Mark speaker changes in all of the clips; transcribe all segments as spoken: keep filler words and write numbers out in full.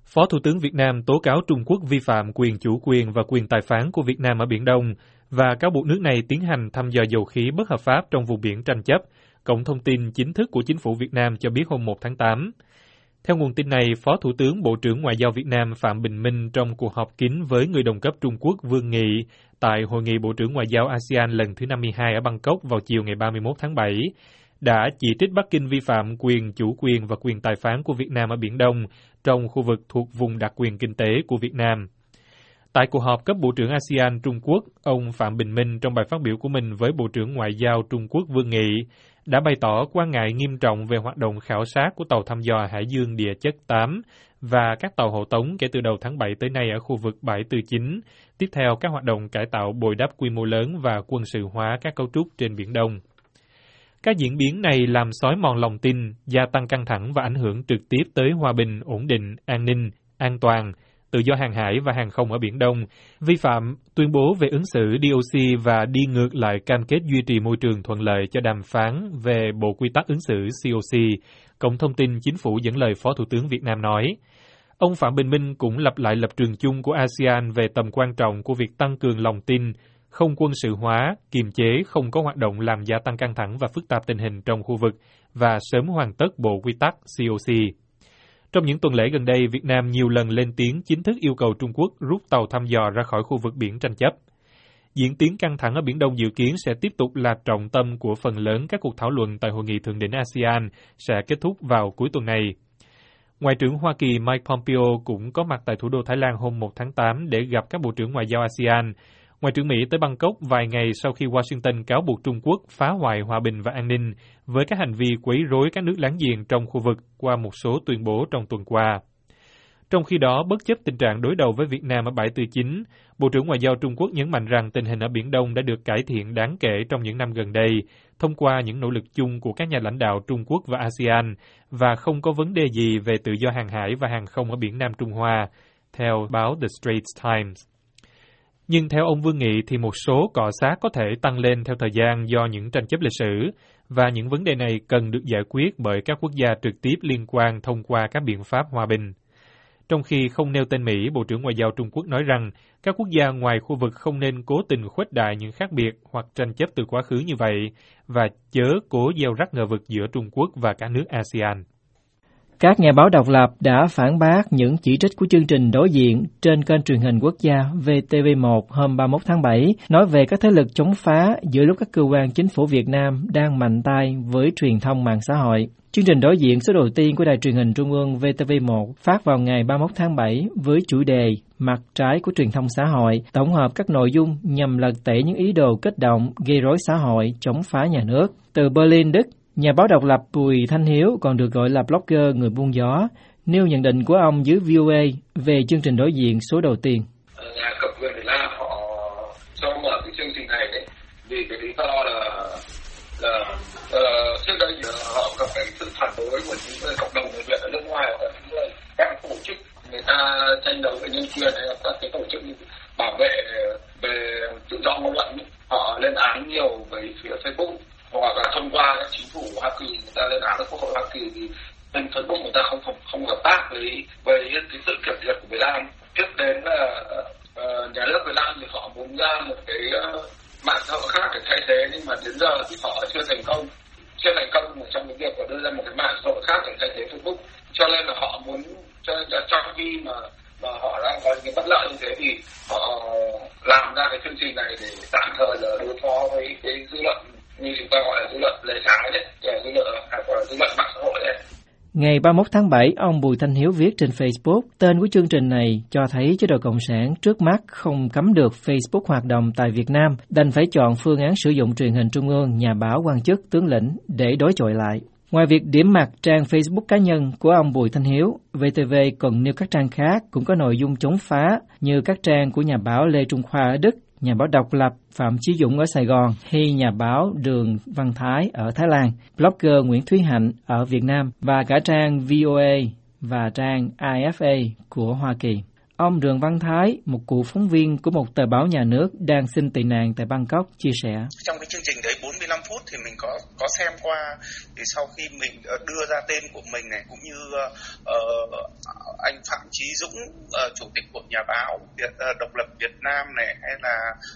Speaker 1: Phó Thủ tướng Việt Nam tố cáo Trung Quốc vi phạm quyền chủ quyền và quyền tài phán của Việt Nam ở Biển Đông và cáo buộc nước này tiến hành thăm dò dầu khí bất hợp pháp trong vùng biển tranh chấp, cổng thông tin chính thức của chính phủ Việt Nam cho biết hôm một tháng tám. Theo nguồn tin này, Phó Thủ tướng Bộ trưởng Ngoại giao Việt Nam Phạm Bình Minh trong cuộc họp kín với người đồng cấp Trung Quốc Vương Nghị tại Hội nghị Bộ trưởng Ngoại giao a sê an lần thứ năm mươi hai ở Bangkok vào chiều ngày ba mươi mốt tháng bảy, đã chỉ trích Bắc Kinh vi phạm quyền chủ quyền và quyền tài phán của Việt Nam ở Biển Đông trong khu vực thuộc vùng đặc quyền kinh tế của Việt Nam. Tại cuộc họp cấp Bộ trưởng a sê an Trung Quốc, ông Phạm Bình Minh trong bài phát biểu của mình với Bộ trưởng Ngoại giao Trung Quốc Vương Nghị đã bày tỏ quan ngại nghiêm trọng về hoạt động khảo sát của tàu thăm dò Hải dương địa chất tám và các tàu hộ tống kể từ đầu tháng bảy tới nay ở khu vực bãi Tư Chính, tiếp theo các hoạt động cải tạo bồi đắp quy mô lớn và quân sự hóa các cấu trúc trên Biển Đông. Các diễn biến này làm xói mòn lòng tin, gia tăng căng thẳng và ảnh hưởng trực tiếp tới hòa bình, ổn định, an ninh, an toàn, tự do hàng hải và hàng không ở Biển Đông, vi phạm tuyên bố về ứng xử đê ô xê và đi ngược lại cam kết duy trì môi trường thuận lợi cho đàm phán về Bộ Quy tắc ứng xử xê ô xê, Cổng thông tin chính phủ dẫn lời Phó Thủ tướng Việt Nam nói. Ông Phạm Bình Minh cũng lặp lại lập trường chung của a sê an về tầm quan trọng của việc tăng cường lòng tin, không quân sự hóa, kiềm chế không có hoạt động làm gia tăng căng thẳng và phức tạp tình hình trong khu vực và sớm hoàn tất Bộ Quy tắc xê ô xê. Trong những tuần lễ gần đây, Việt Nam nhiều lần lên tiếng chính thức yêu cầu Trung Quốc rút tàu thăm dò ra khỏi khu vực biển tranh chấp. Diễn tiến căng thẳng ở Biển Đông dự kiến sẽ tiếp tục là trọng tâm của phần lớn các cuộc thảo luận tại Hội nghị Thượng đỉnh a sê an sẽ kết thúc vào cuối tuần này. Ngoại trưởng Hoa Kỳ Mike Pompeo cũng có mặt tại thủ đô Thái Lan hôm một tháng tám để gặp các bộ trưởng ngoại giao a sê an. Ngoại trưởng Mỹ tới Bangkok vài ngày sau khi Washington cáo buộc Trung Quốc phá hoại hòa bình và an ninh với các hành vi quấy rối các nước láng giềng trong khu vực qua một số tuyên bố trong tuần qua. Trong khi đó, bất chấp tình trạng đối đầu với Việt Nam ở bãi Tư Chính, Bộ trưởng Ngoại giao Trung Quốc nhấn mạnh rằng tình hình ở Biển Đông đã được cải thiện đáng kể trong những năm gần đây, thông qua những nỗ lực chung của các nhà lãnh đạo Trung Quốc và a sê an, và không có vấn đề gì về tự do hàng hải và hàng không ở Biển Nam Trung Hoa, theo báo The Straits Times. Nhưng theo ông Vương Nghị thì một số cọ xát có thể tăng lên theo thời gian do những tranh chấp lịch sử, và những vấn đề này cần được giải quyết bởi các quốc gia trực tiếp liên quan thông qua các biện pháp hòa bình. Trong khi không nêu tên Mỹ, Bộ trưởng Ngoại giao Trung Quốc nói rằng các quốc gia ngoài khu vực không nên cố tình khuếch đại những khác biệt hoặc tranh chấp từ quá khứ như vậy, và chớ cố gieo rắc ngờ vực giữa Trung Quốc và các nước a sê an.
Speaker 2: Các nhà báo độc lập đã phản bác những chỉ trích của chương trình đối diện trên kênh truyền hình quốc gia vê tê vê một hôm ba mươi mốt tháng bảy, nói về các thế lực chống phá giữa lúc các cơ quan chính phủ Việt Nam đang mạnh tay với truyền thông mạng xã hội. Chương trình đối diện số đầu tiên của Đài truyền hình Trung ương vê tê vê một phát vào ngày ba mươi mốt tháng bảy với chủ đề Mặt trái của truyền thông xã hội, tổng hợp các nội dung nhằm lật tẩy những ý đồ kích động, gây rối xã hội, chống phá nhà nước. Từ Berlin, Đức, nhà báo độc lập Bùi Thanh Hiếu, còn được gọi là blogger người buôn gió, nêu nhận định của ông dưới vê o a về chương trình đối diện số đầu tiên.
Speaker 3: Nhà cầm quyền Việt Nam họ cho mở cái chương trình này đấy vì cái lý do là là uh, trước đây thì họ gặp phải sự phản đối của những cộng đồng người Việt ở nước ngoài, và những các tổ chức người ta tranh đấu về nhân quyền hay là các cái tổ chức bảo vệ về tự do ngôn luận, họ lên án nhiều với phía Facebook, hoặc là thông qua các chính phủ Hoa Kỳ người ta lên án ở Quốc hội Hoa Kỳ thì bên Facebook người ta không không không hợp tác với với cái sự kiểm duyệt của Việt Nam. Tiếp đến là uh, nhà nước Việt Nam thì họ muốn ra một cái uh, mạng xã hội khác để thay thế, nhưng mà đến giờ thì họ chưa thành công chưa thành công trong cái việc đưa ra một cái mạng xã hội khác để thay thế Facebook, cho nên là họ muốn cho nên là trong khi mà mà họ đang có những cái bất lợi như thế thì họ làm ra cái chương trình này để tạm thời là đối phó với cái dư luận, như chúng ta gọi là dư luận lề trái đấy, dư luận hay gọi là dư luận mạng xã hội đấy.
Speaker 2: Ngày ba mươi mốt tháng bảy, ông Bùi Thanh Hiếu viết trên Facebook, tên của chương trình này cho thấy chế độ Cộng sản trước mắt không cấm được Facebook hoạt động tại Việt Nam, đành phải chọn phương án sử dụng truyền hình trung ương, nhà báo, quan chức, tướng lĩnh để đối chọi lại. Ngoài việc điểm mặt trang Facebook cá nhân của ông Bùi Thanh Hiếu, vê tê vê còn nêu các trang khác cũng có nội dung chống phá như các trang của nhà báo Lê Trung Khoa ở Đức, nhà báo độc lập Phạm Chí Dũng ở Sài Gòn hay nhà báo Đường Văn Thái ở Thái Lan, blogger Nguyễn Thúy Hạnh ở Việt Nam và cả trang vê o a và trang i ép a của Hoa Kỳ. Ông Đường Văn Thái, một cựu phóng viên của một tờ báo nhà nước đang xin tị nạn tại Bangkok, chia sẻ.
Speaker 4: Trong cái chương trình đấy bốn mươi lăm phút thì mình có có xem qua, thì sau khi mình đưa ra tên của mình này cũng như uh, anh Phạm Chí Chí Dũng, uh, chủ tịch Hội Nhà báo Việt, uh, độc lập Việt Nam này, hay là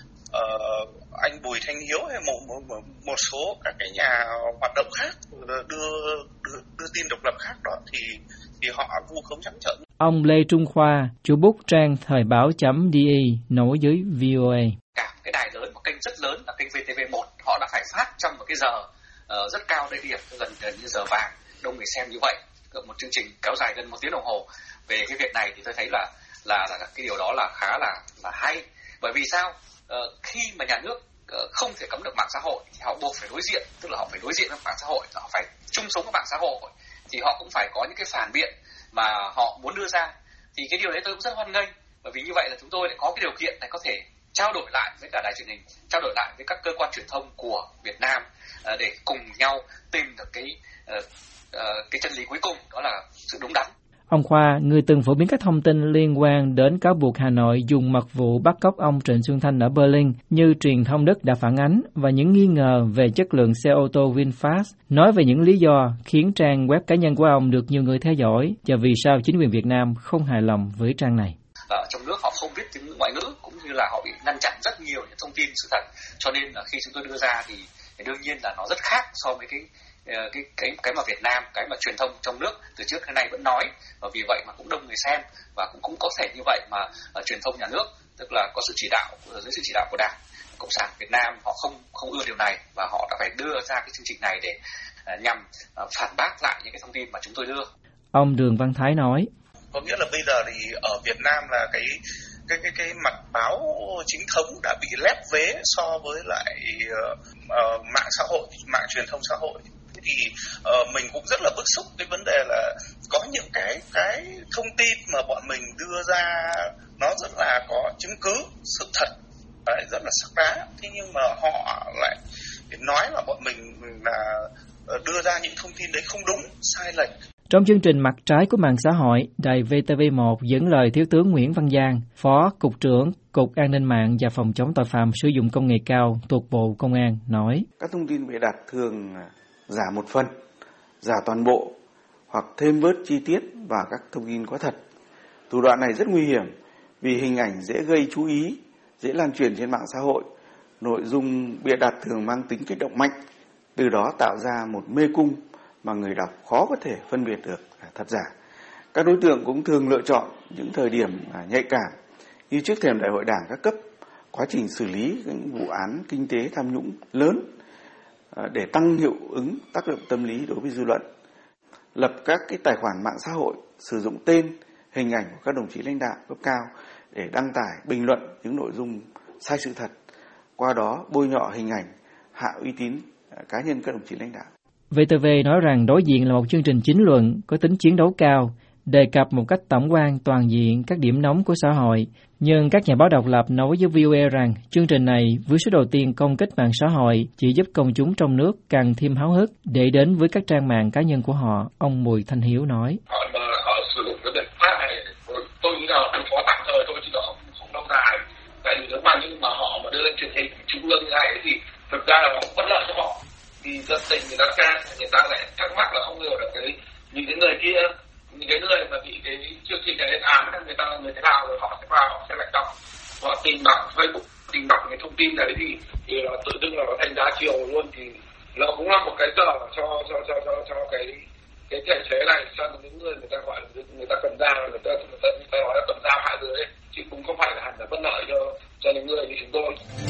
Speaker 4: uh, anh Bùi Thanh Hiếu, hay một, một, một số các cái nhà hoạt động khác đưa đưa, đưa tin độc lập khác đó thì thì họ vu khống trắng trợn.
Speaker 2: Ông Lê Trung Khoa, chủ bút trang thời báo chấm đê e nói với vê o a.
Speaker 5: Cả cái đài lớn, một kênh rất lớn là kênh vê tê vê một, họ đã phải phát trong một cái giờ uh, rất cao đây điểm, gần gần như giờ vàng, đông người xem như vậy. Một chương trình kéo dài gần một tiếng đồng hồ về cái việc này thì tôi thấy là là, là cái điều đó là khá là là hay. Bởi vì sao? Uh, khi mà nhà nước uh, không thể cấm được mạng xã hội thì họ buộc phải đối diện, tức là họ phải đối diện với mạng xã hội, họ phải chung sống với mạng xã hội, thì họ cũng phải có những cái phản biện mà họ muốn đưa ra. Thì cái điều đấy tôi cũng rất hoan nghênh, bởi vì như vậy là chúng tôi lại có cái điều kiện để có thể trao đổi lại với cả đài truyền hình, trao đổi lại với các cơ quan truyền thông của Việt Nam uh, để cùng nhau tìm được cái uh, uh, cái chân lý cuối cùng, đó là sự đúng đắn.
Speaker 2: Ông Khoa, người từng phổ biến các thông tin liên quan đến cáo buộc Hà Nội dùng mật vụ bắt cóc ông Trịnh Xuân Thanh ở Berlin như truyền thông Đức đã phản ánh, và những nghi ngờ về chất lượng xe ô tô VinFast, nói về những lý do khiến trang web cá nhân của ông được nhiều người theo dõi và vì sao chính quyền Việt Nam không hài lòng với trang này.
Speaker 5: Ở trong nước họ không biết tiếng ngoại ngữ, cũng như là họ bị ngăn chặn rất nhiều những thông tin sự thật, cho nên là khi chúng tôi đưa ra thì, thì đương nhiên là nó rất khác so với cái cái cái cái mà Việt Nam, cái mà truyền thông trong nước từ trước đến nay vẫn nói, và vì vậy mà cũng đông người xem, và cũng cũng có thể như vậy mà uh, truyền thông nhà nước, tức là có sự chỉ đạo dưới sự chỉ đạo của Đảng Cộng sản Việt Nam, họ không không ưa điều này và họ đã phải đưa ra cái chương trình này để uh, nhằm uh, phản bác lại những cái thông tin mà chúng tôi đưa.
Speaker 2: Ông Đường Văn Thái nói:
Speaker 4: Có nghĩa là bây giờ thì ở Việt Nam là cái cái cái cái mặt báo chính thống đã bị lép vế so với lại uh, uh, mạng xã hội, mạng truyền thông xã hội. Thì uh, mình cũng rất là bức xúc cái vấn đề là có những cái cái thông tin mà bọn mình đưa ra nó rất là có chứng cứ sự thật, đấy, rất là xác đáng, thế nhưng mà họ lại nói là bọn mình là đưa ra những thông tin đấy không đúng, sai lệch.
Speaker 2: Trong chương trình Mặt trái của mạng xã hội, đài vê tê vê một dẫn lời Thiếu tướng Nguyễn Văn Giang, Phó Cục trưởng Cục An ninh mạng và Phòng chống tội phạm sử dụng công nghệ cao thuộc Bộ Công an nói:
Speaker 6: Các thông tin bịa đặt thường giả một phần, giả toàn bộ hoặc thêm bớt chi tiết vào các thông tin có thật. Thủ đoạn này rất nguy hiểm vì hình ảnh dễ gây chú ý, dễ lan truyền trên mạng xã hội. Nội dung bịa đặt thường mang tính kích động mạnh, từ đó tạo ra một mê cung mà người đọc khó có thể phân biệt được thật giả. Các đối tượng cũng thường lựa chọn những thời điểm nhạy cảm như trước thềm đại hội Đảng các cấp, quá trình xử lý những vụ án kinh tế tham nhũng lớn để tăng hiệu ứng tác động tâm lý đối với dư luận. Lập các cái tài khoản mạng xã hội, sử dụng tên, hình ảnh của các đồng chí lãnh đạo cấp cao để đăng tải, bình luận những nội dung sai sự thật, qua đó bôi nhọ hình ảnh, hạ uy tín cá nhân các đồng chí lãnh đạo.
Speaker 2: vê tê vê nói rằng đối diện là một chương trình chính luận có tính chiến đấu cao, đề cập một cách tổng quan toàn diện các điểm nóng của xã hội. Nhưng các nhà báo độc lập nói với vê o a rằng chương trình này với số đầu tiên công kích mạng xã hội chỉ giúp công chúng trong nước càng thêm háo hức để đến với các trang mạng cá nhân của họ. Ông Bùi Thanh Hiếu nói:
Speaker 3: Họ mà họ sử dụng cái biện pháp này, tôi nghĩ là ứng phó tạm thời thôi chứ nó không, không lâu dài. Tại vì nếu mà nhưng mà họ mà đưa lên truyền hình trung ương như này thì thực ra là bất lợi cho họ. Vì dân tình người ta xem, người ta lại thắc mắc là không hiểu được cái những cái người kia, những cái người mà bị cái chương trình này lên án, người ta người thế nào rồi họ sẽ vào, họ sẽ lại đọc, họ tìm đọc Facebook, tìm đọc cái thông tin đấy thì, thì là tự dưng là nó thành đa chiều luôn, thì nó cũng là một cái tờ cho cho cho cho cho cái cái thể chế này cho những người người ta gọi là người ta cầm dao, người ta người ta, người ta nói là cầm dao hạ dưới ấy, chứ cũng không phải là hẳn là bất lợi cho cho những người như chúng tôi.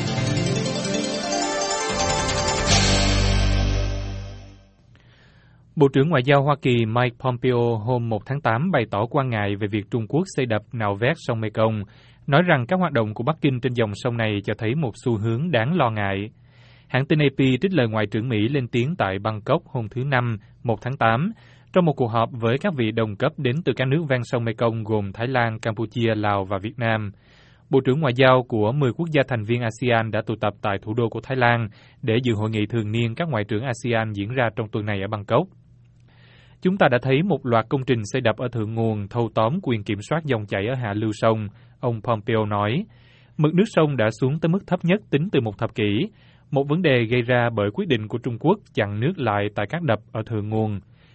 Speaker 1: Bộ trưởng Ngoại giao Hoa Kỳ Mike Pompeo hôm một tháng tám bày tỏ quan ngại về việc Trung Quốc xây đập nạo vét sông Mekong, nói rằng các hoạt động của Bắc Kinh trên dòng sông này cho thấy một xu hướng đáng lo ngại. Hãng tin a pê trích lời Ngoại trưởng Mỹ lên tiếng tại Bangkok hôm thứ Năm, một tháng tám, trong một cuộc họp với các vị đồng cấp đến từ các nước ven sông Mekong gồm Thái Lan, Campuchia, Lào và Việt Nam. Bộ trưởng Ngoại giao của mười quốc gia thành viên a sê an đã tụ tập tại thủ đô của Thái Lan để dự hội nghị thường niên các ngoại trưởng a sê an diễn ra trong tuần này ở Bangkok. Chúng ta đã thấy một loạt công trình xây đập ở thượng nguồn thâu tóm quyền kiểm soát dòng chảy ở hạ lưu sông, ông Pompeo nói. Mực nước sông đã xuống tới mức thấp nhất tính từ một thập kỷ, một vấn đề gây ra bởi quyết định của Trung Quốc chặn nước lại tại các đập ở thượng nguồn.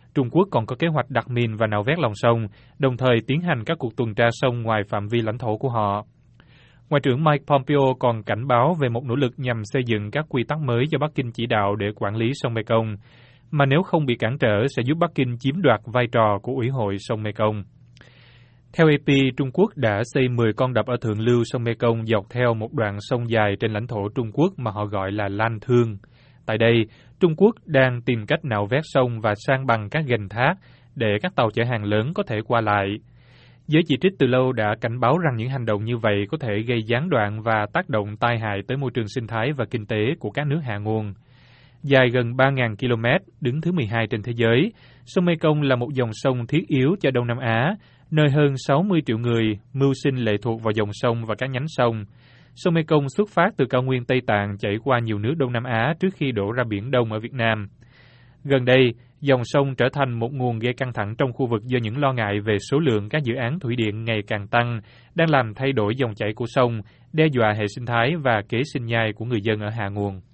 Speaker 1: Trung Quốc còn có kế hoạch đặt mìn và nạo vét lòng sông, đồng thời tiến hành các cuộc tuần tra sông ngoài phạm vi lãnh thổ của họ. Ngoại trưởng Mike Pompeo còn cảnh báo về một nỗ lực nhằm xây dựng các quy tắc mới do Bắc Kinh chỉ đạo để quản lý sông Mekong, mà nếu không bị cản trở sẽ giúp Bắc Kinh chiếm đoạt vai trò của Ủy hội sông Mekong. Theo a pê, Trung Quốc đã xây mười con đập ở thượng lưu sông Mekong dọc theo một đoạn sông dài trên lãnh thổ Trung Quốc mà họ gọi là Lan Thương. Tại đây, Trung Quốc đang tìm cách nạo vét sông và san bằng các gành thác để các tàu chở hàng lớn có thể qua lại. Giới chỉ trích từ lâu đã cảnh báo rằng những hành động như vậy có thể gây gián đoạn và tác động tai hại tới môi trường sinh thái và kinh tế của các nước hạ nguồn. Dài gần ba nghìn ki lô mét, đứng thứ mười hai trên thế giới, sông Mekong là một dòng sông thiết yếu cho Đông Nam Á, nơi hơn sáu mươi triệu người mưu sinh lệ thuộc vào dòng sông và các nhánh sông. Sông Mekong xuất phát từ cao nguyên Tây Tạng chảy qua nhiều nước Đông Nam Á trước khi đổ ra Biển Đông ở Việt Nam. Gần đây, dòng sông trở thành một nguồn gây căng thẳng trong khu vực do những lo ngại về số lượng các dự án thủy điện ngày càng tăng, đang làm thay đổi dòng chảy của sông, đe dọa hệ sinh thái và kế sinh nhai của người dân ở hạ nguồn.